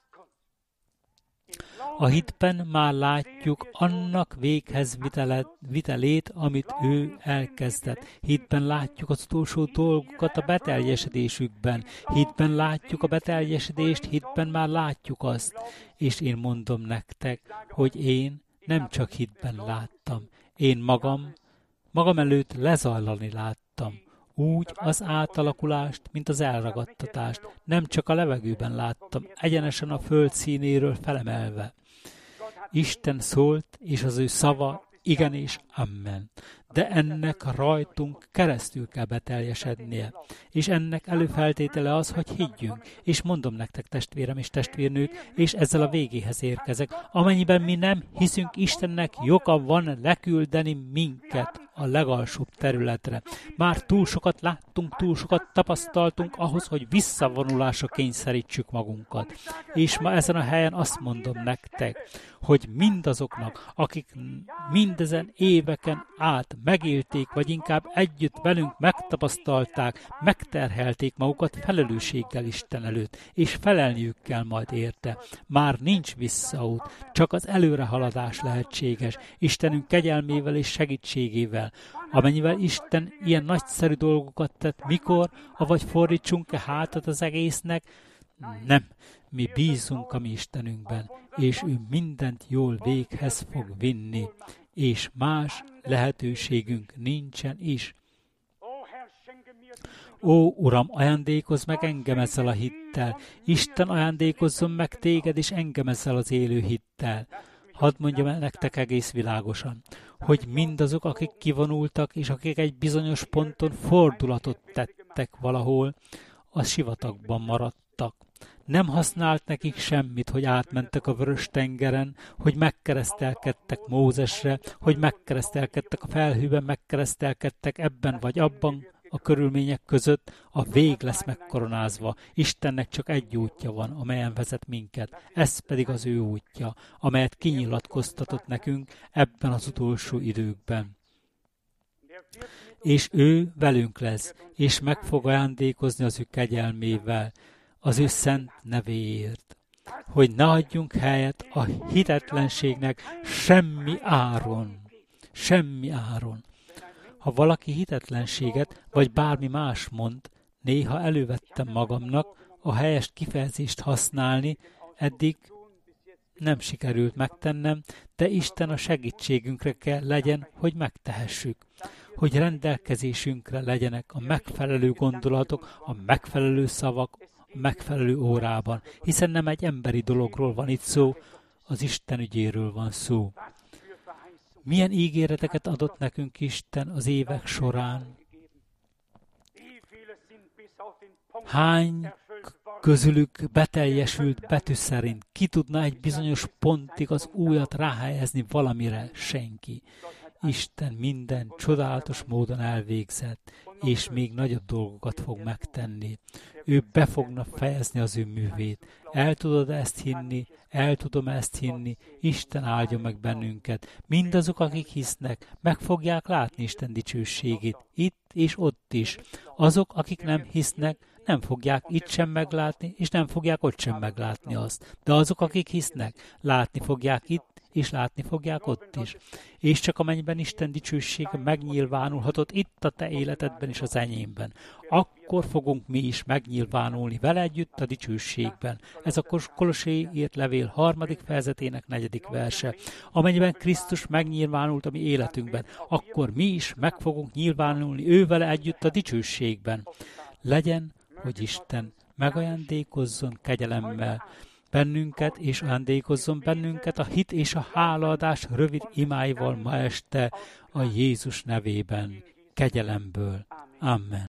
A hitben már látjuk annak véghez vitelét, amit ő elkezdett. Hitben látjuk az utolsó dolgokat a beteljesedésükben. Hitben látjuk a beteljesedést, hitben már látjuk azt. És én mondom nektek, hogy én nem csak hitben láttam. Én magam előtt lezajlani láttam. Úgy az átalakulást, mint az elragadtatást. Nem csak a levegőben láttam, egyenesen a föld színéről felemelve. Isten szólt, és az ő szava igen és amen. de ennek rajtunk keresztül kell beteljesednie. És ennek előfeltétele az, hogy higgyünk. És mondom nektek, testvérem és testvérnők, és ezzel a végéhez érkezek, amennyiben mi nem hiszünk Istennek, joga van leküldeni minket a legalsóbb területre. Már túl sokat láttunk, túl sokat tapasztaltunk ahhoz, hogy visszavonulásra kényszerítsük magunkat. És ma ezen a helyen azt mondom nektek, hogy mindazoknak, akik mindezen éveken át megélték, vagy inkább együtt velünk megtapasztalták, megterhelték magukat felelősséggel Isten előtt, és felelniük kell majd érte. Már nincs visszaút, csak az előrehaladás lehetséges, Istenünk kegyelmével és segítségével. Amennyivel Isten ilyen nagyszerű dolgokat tett, mikor, avagy fordítsunk-e hátat az egésznek? Nem, mi bízunk a mi Istenünkben, és ő mindent jól véghez fog vinni, és más lehetőségünk nincsen is. Ó, Uram, ajándékozz meg engem ezzel a hittel, Isten ajándékozzon meg téged és engem ezzel az élő hittel. Hadd mondjam el nektek egész világosan, hogy mindazok, akik kivonultak, és akik egy bizonyos ponton fordulatot tettek valahol, a sivatagban maradtak. Nem használt nekik semmit, hogy átmentek a Vörös-tengeren, hogy megkeresztelkedtek Mózesre, hogy megkeresztelkedtek a felhőben, megkeresztelkedtek ebben vagy abban a körülmények között, a vég lesz megkoronázva. Istennek csak egy útja van, amelyen vezet minket. Ez pedig az ő útja, amelyet kinyilatkoztatott nekünk ebben az utolsó időkben. És ő velünk lesz, és meg fog ajándékozni az ő kegyelmével, az ő szent nevéért, hogy ne adjunk helyet a hitetlenségnek semmi áron. Semmi áron. Ha valaki hitetlenséget, vagy bármi más mond, néha elővettem magamnak a helyes kifejezést használni, eddig nem sikerült megtennem, de Isten a segítségünkre kell legyen, hogy megtehessük. Hogy rendelkezésünkre legyenek a megfelelő gondolatok, a megfelelő szavak, a megfelelő órában, hiszen nem egy emberi dologról van itt szó, az Isten ügyéről van szó. Milyen ígéreteket adott nekünk Isten az évek során? Hány közülük beteljesült betű szerint? Ki tudna egy bizonyos pontig az ujjat ráhelyezni valamire? Senki. Isten minden csodálatos módon elvégzett, és még nagyobb dolgokat fog megtenni. Ő be fogna fejezni az ő művét. El tudod ezt hinni? El tudom ezt hinni? Isten áldja meg bennünket. Mindazok, akik hisznek, meg fogják látni Isten dicsőségét, itt és ott is. Azok, akik nem hisznek, nem fogják itt sem meglátni, és nem fogják ott sem meglátni azt. De azok, akik hisznek, látni fogják itt, és látni fogják ott is. És csak amennyiben Isten dicsősége megnyilvánulhatott itt a te életedben és az enyémben, akkor fogunk mi is megnyilvánulni vele együtt a dicsőségben. Ez a Kolosséi írt levél 3. fejezetének 4. verse. Amennyiben Krisztus megnyilvánult a mi életünkben, akkor mi is meg fogunk nyilvánulni ővele együtt a dicsőségben. Legyen, hogy Isten megajándékozzon kegyelemmel bennünket, és ajándékozzon bennünket a hit és a hálaadás rövid imáival ma este a Jézus nevében, kegyelemből. Amen.